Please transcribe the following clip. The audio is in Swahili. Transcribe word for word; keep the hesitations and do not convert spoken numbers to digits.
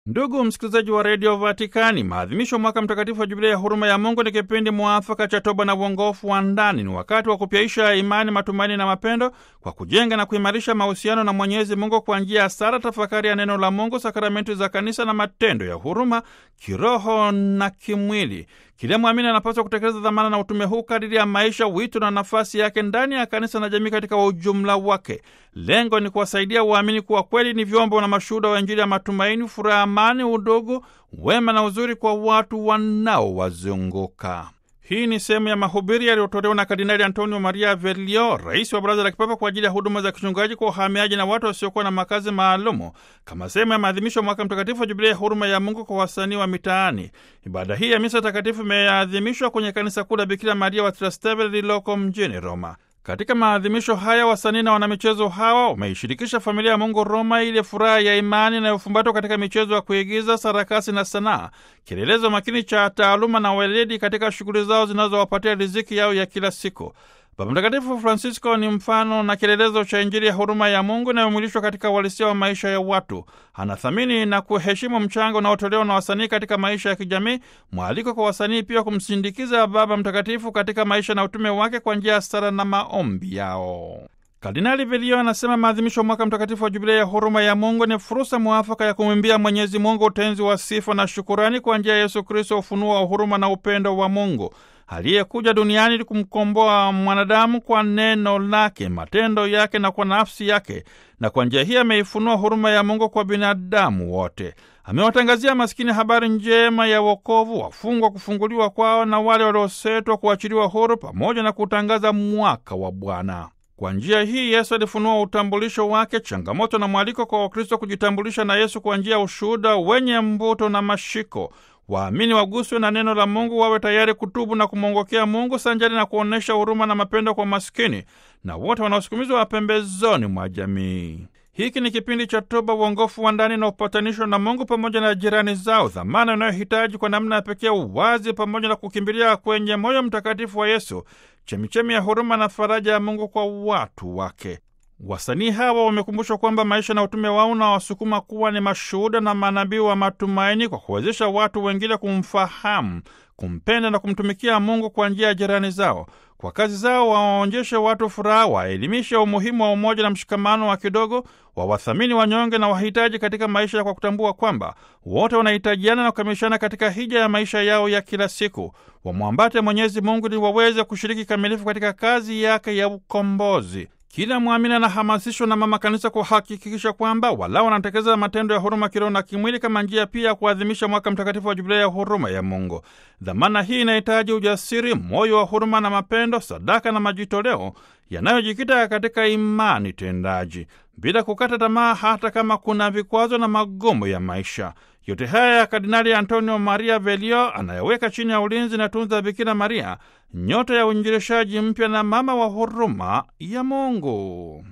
Ndugu msikilizaji wa redio Vatikani, maadhimisho mwaka mtakatifu wa jubilei ya huruma ya Mungu ni kipindi mwafaka cha toba na uongofu wa ndani. Ni wakati wa kupyaisha imani, matumaini na mapendo kwa kujenga na kuimarisha mahusiano na Mwenyezi Mungu kwa njia ya sala, tafakari ya neno la Mungu, sakramenti za kanisa na matendo ya huruma kiroho na kimwili. Kila mwamini anapaswa kutekeleza dhamana na utume huu kadiri ya maisha, wito na nafasi yake ndani ya kanisa na jamii katika ujumla wake. Lengo ni kuwasaidia waamini kuwa kweli ni vyombo na mashuhuda wa Injili ya matumaini, furaha, amani, udugu, wema na uzuri kwa watu wanaowazunguka. Hii ni sehemu ya mahubiri yaliyotolewa na Kardinali Antonio Maria Velio, rais wa Baraza la Kipapa kwa ajili ya huduma za kichungaji kwa uhamiaji na watu wasiokuwa na makazi maalumu, kama sehemu ya maadhimisho mwaka mtakatifu wa jubilei ya huruma ya Mungu kwa wasanii wa mitaani. Ibada hii ya misa takatifu imeadhimishwa kwenye kanisa kuu la Bikira Maria wa Trastevere lililoko mjini Roma. Katika maadhimisho haya wasanii na wanamichezo hawa wameishirikisha familia ya Mungu Roma ile furaha ya imani inayofumbatwa katika michezo ya kuigiza, sarakasi na sanaa, kielelezo makini cha taaluma na weledi katika shughuli zao zinazowapatia riziki yao ya kila siku. Baba Mtakatifu Francisco ni mfano na kielelezo cha Injili ya huruma ya Mungu inayomwilishwa katika uhalisia wa maisha ya watu. Anathamini na kuheshimu mchango unaotolewa na wasanii katika maisha ya kijamii, mwaliko kwa wasanii pia kumsindikiza Baba Mtakatifu katika maisha na utume wake kwa njia ya sala na maombi yao. Kardinali Velio anasema maadhimisho mwaka mtakatifu wa jubilei ya huruma ya Mungu ni fursa mwafaka ya kumwimbia Mwenyezi Mungu utenzi wa sifa na shukurani kwa njia ya Yesu Kristo, ufunuo wa huruma na upendo wa Mungu aliyekuja duniani ili kumkomboa mwanadamu kwa neno lake, matendo yake na kwa nafsi yake, na kwa njia hii ameifunua huruma ya Mungu kwa binadamu wote. Amewatangazia maskini habari njema ya wokovu, wafungwa kufunguliwa kwao, na wale waliosetwa kuachiliwa huru, pamoja na kutangaza mwaka wa Bwana. Kwa njia hii Yesu alifunua utambulisho wake, changamoto na mwaliko kwa Wakristo kujitambulisha na Yesu kwa njia ya ushuhuda wenye mvuto na mashiko. Waamini waguswe na neno la Mungu, wawe tayari kutubu na kumwongokea Mungu sanjari na kuonyesha huruma na mapendo kwa maskini na wote wanaosukumizwa pembezoni mwa jamii. Hiki ni kipindi cha toba, uongofu wa ndani na upatanisho na Mungu pamoja na jirani zao, dhamana inayohitaji kwa namna ya pekee uwazi pamoja na kukimbilia kwenye moyo mtakatifu wa Yesu, chemichemi ya huruma na faraja ya Mungu kwa watu wake. Wasanii hawa wamekumbushwa kwamba maisha na utume wao unawasukuma kuwa ni mashuhuda na manabii wa matumaini kwa kuwezesha watu wengine kumfahamu, kumpenda na kumtumikia Mungu kwa njia ya jirani zao. Kwa kazi zao wawaonyeshe watu furaha, waelimishe umuhimu wa umoja na mshikamano wa kidogo, wawathamini wanyonge na wahitaji katika maisha, kwa kutambua kwamba wote wanahitajiana na kukamilishana katika hija ya maisha yao ya kila siku. Wamwambate Mwenyezi Mungu ili waweze kushiriki kamilifu katika kazi yake ya ukombozi. Kila mwamini anahamasishwa na Mama Kanisa kuhakikisha kwamba wala wanatekeleza matendo ya huruma kiroho na kimwili kama njia pia ya kuadhimisha mwaka mtakatifu wa jubilei ya huruma ya Mungu. Dhamana hii inahitaji ujasiri, moyo wa huruma na mapendo, sadaka na majitoleo yanayojikita katika imani tendaji, bila kukata tamaa hata kama kuna vikwazo na magumu ya maisha. Yote haya ya Kardinali Antonio Maria Velio anayeweka chini ya ulinzi na tunza Bikira Maria, nyota ya uinjilishaji mpya na mama wa huruma ya Mungu.